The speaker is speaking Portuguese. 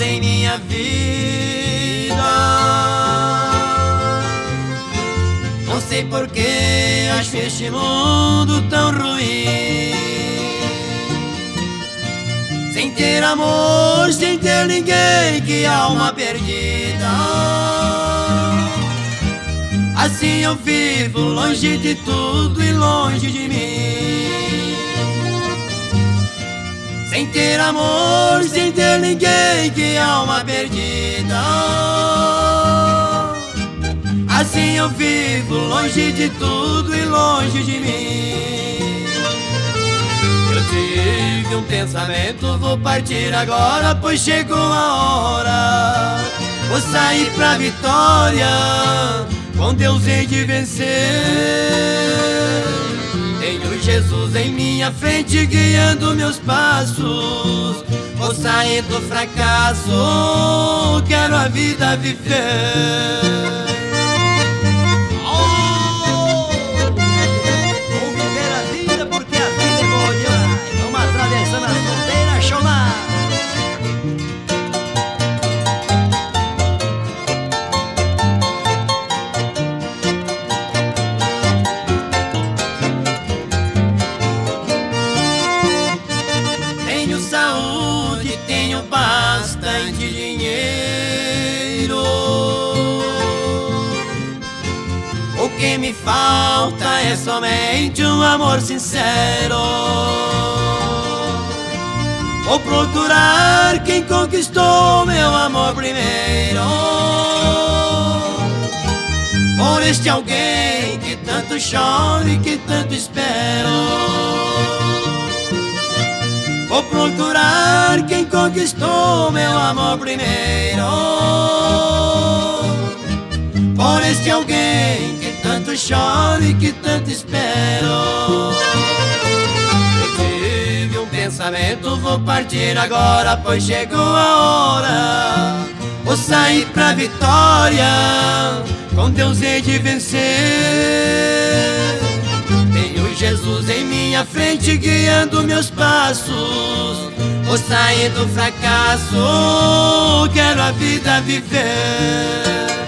em minha vida. Não sei por que acho este mundo tão ruim, sem ter amor, sem ter ninguém, que alma perdida. Assim eu vivo, longe de tudo e longe de mim, sem ter amor, sem ter ninguém, que alma perdida. Assim eu vivo, longe de tudo e longe de mim. Eu tive um pensamento, vou partir agora, pois chegou a hora. Vou sair pra vitória, com Deus hei de vencer. Tenho Jesus em minha frente, guiando meus passos. Vou sair do fracasso, quero a vida viver. Vou viver a vida porque a vida é boa demais. Vamos atravessando as fronteiras, chamar. Tenho saúde, tenho bastante dinheiro. O que me falta é somente um amor sincero. Vou procurar quem conquistou meu amor primeiro, por este alguém que tanto choro e que tanto espero. Vou procurar quem conquistou meu amor primeiro, por este alguém que tanto choro e que tanto espero. Eu tive um pensamento, vou partir agora, pois chegou a hora. Vou sair pra vitória, com Deus hei de vencer. Tenho Jesus em minha frente, guiando meus passos. Vou sair do fracasso, quero a vida viver.